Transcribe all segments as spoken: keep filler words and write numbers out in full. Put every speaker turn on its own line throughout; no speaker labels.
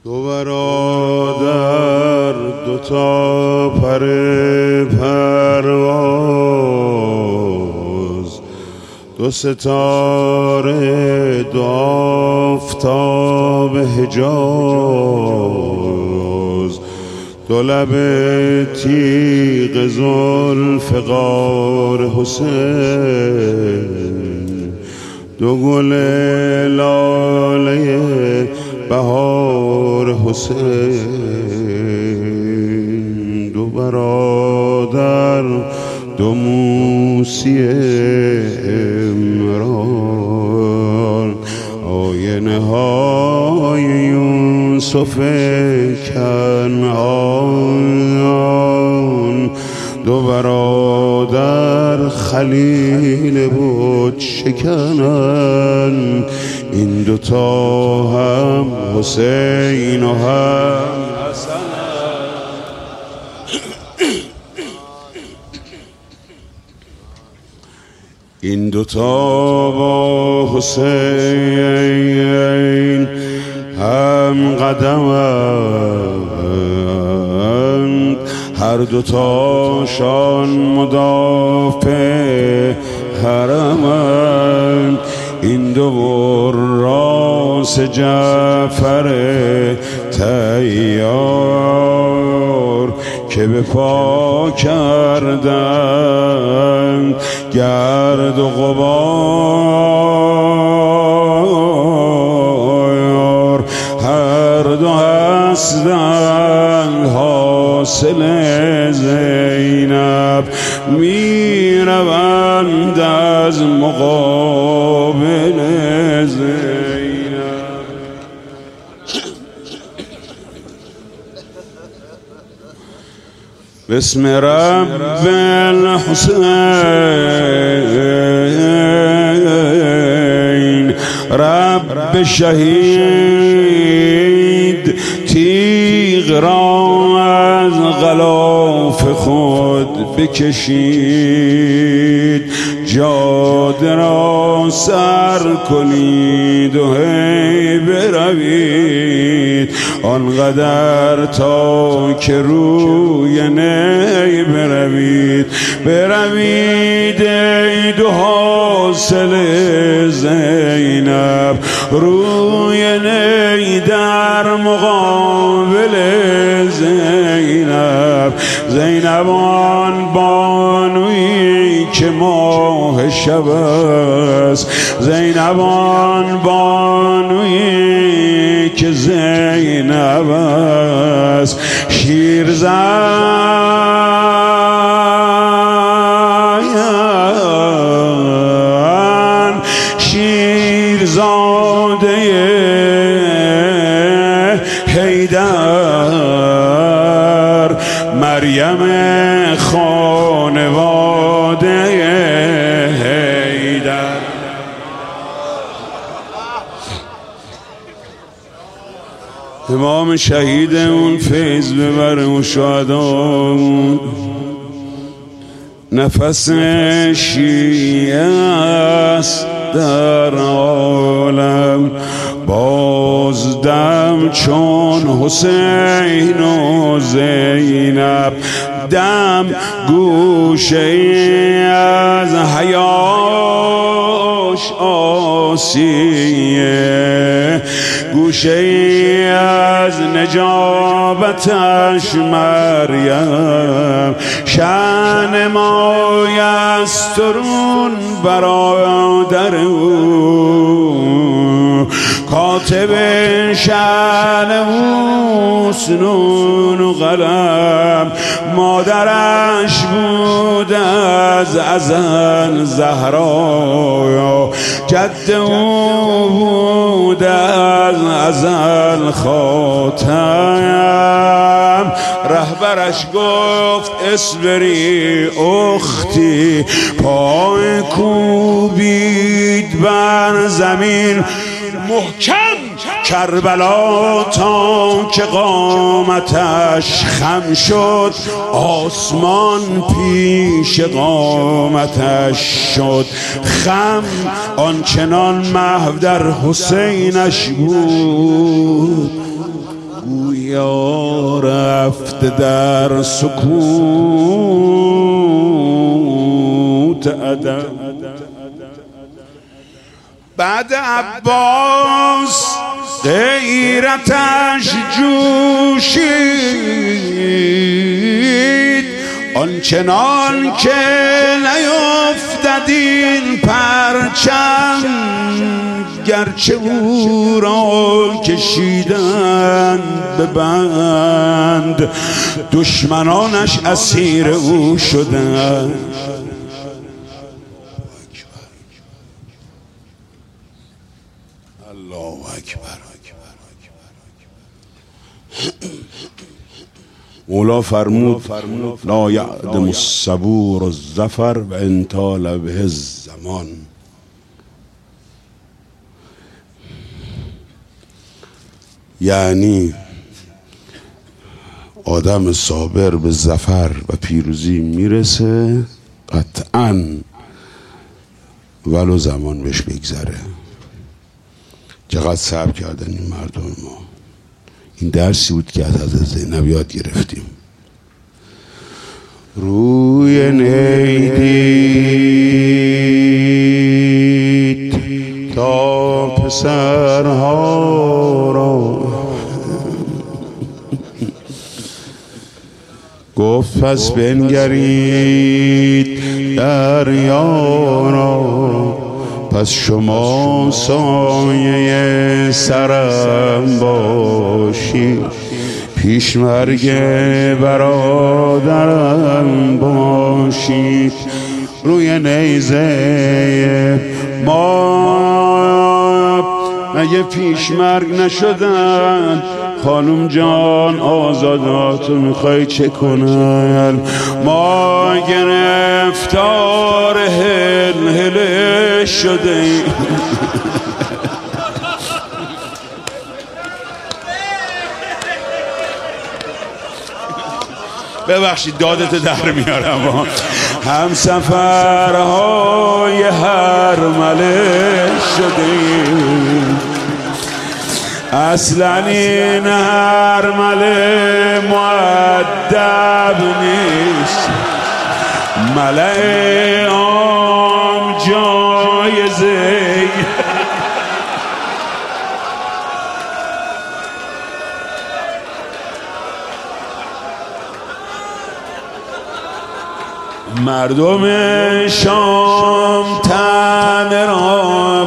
دو برادر دو تا پر پرواز، دو ستاره دو آفتاب حجاز، دو لب تیغ ذوالفقار حسین، دو گل لاله بهار حسین، دو برادر دو موسی عمران، آینه های یوسف کنعان، دو برادر خلیل بود شکنن، این دوتا هم حسین و هم حسن. این دوتا با حسین هم قدمند، هر دوتاشان مدافع حرمند، این دو راس جعفر طیار که به پا کردن گرد و غبار، هر دو هستند حاصل زینب، می روند از مقابل زینب. بسم رب الحسین، رب شهید تیغ را از غلاف خود بکشید، جاده را سر کنید و هی بروید، آنقدر تا که روی نی بروید، بروید ای دو حاصل زینب، روی نی در مقابل زینب، زینب آن بانویی که ماه شب است، زینب آن بانویی که زینب است، شیرزن شیرزاده حیدر، مریم خانواده حیدر. امام شهید اون فیض ببره و شهدامون، نفس شیعه است در عالم، بازدم چون حسین و زینب، دم گوشه از حیاش آسیه، گوشه از نجابتش مریم، شأن مایسترون برادر او، کاتب شأن او سنون و قلم، مادرش بود از ازل زهرا، جد او بود از ازل خاتم، رهبرش گفت اصبری اختی، پای کوبید بر زمین محکم، کربلا تا که قامتش خم شد، آسمان پیش قامتش شد خم، آنچنان محو در حسینش بود کرده در سکوت ادب. بعد عباس غیرتش جوشید، آنچنان که نیفتد این پرچم، گرچه او را کشیدند به بند، دشمنانش اسیر او شدند. الله اکبر. مولا فرمود لا یعدم الصبور الظفر و ان طال به الزمان. یعنی آدم صابر به ظفر و پیروزی میرسه قطعاً، ولو زمان بهش بگذره. چقدر صبر کردن این مردم ما. این درسی بود که از حضرت زینب یاد گرفتیم. روی نیدید تا پسرها را، گفت پس بنگرید دریا را، پس شما سایه سرم باشید، پیشمرگ برادرم باشید. روی نیزه ما مگه پیشمرگ نشدن؟ خانم جان آزاداتو میخوای چه کنن؟ ما گرفتار هل هل شده ایم. ببخشید دادت در میارم. هم سفرهای هر مله شدیم، اصلا این هر مله مؤدب نیست، ملع عام جایزه. مردم شام تن را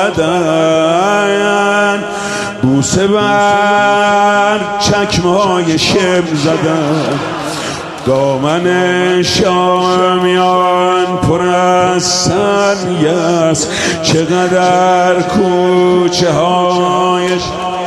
بلدن، بوسه بر چکمای شم زدن. دامن شامیان پر از سنگ است، چقدر کوچه هایش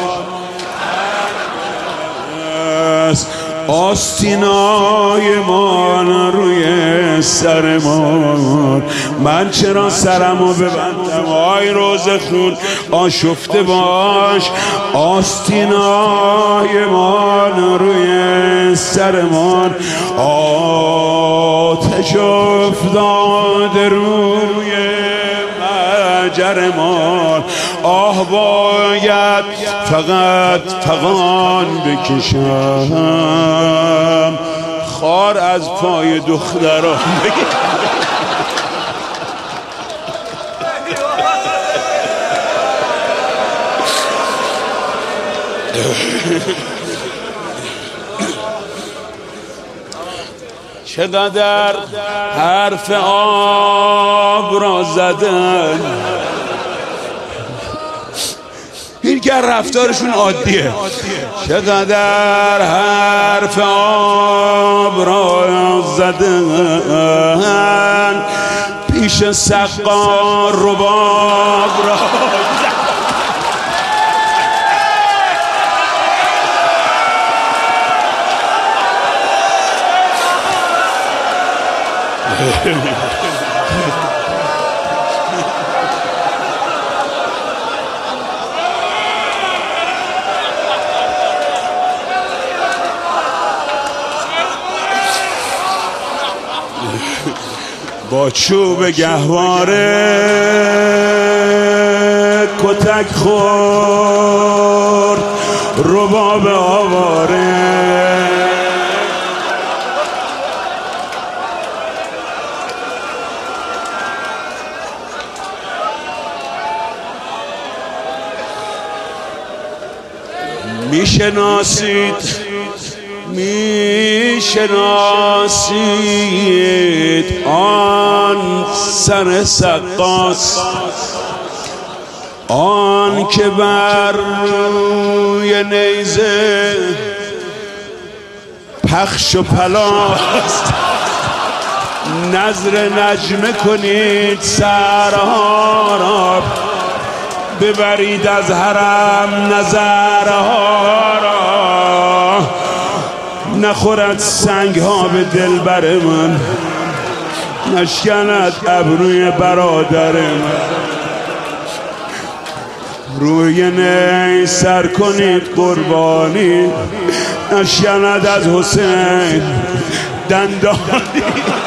آستینای مان روی سرمان. من چرا سرمو ببندم؟ آی روز خون آشفته باش، آستینای مان روی سرمان. آتش افتاده روی مجرمان، آه باید فقط فغان بکشم، خار از پای دختران بگیرم. چقدر حرف آب را زدن، این که رفتارشون عادیه. چقدر حرف آب را زدن، پیش سقا رباب را با چوب گهواره کتک خورد رباب آواره. میشناسید میشناسید آن سر سقاس، آن که بر روی نیزه پخش و پلاست. نظر نجمه کنید سرها را، ببرید از حرم نظرها را. نخورد سنگ ها به دلبر من، نشکند ابروی برادر من. روی نی سر کنید قربانی، نشکند از حسین دندانی.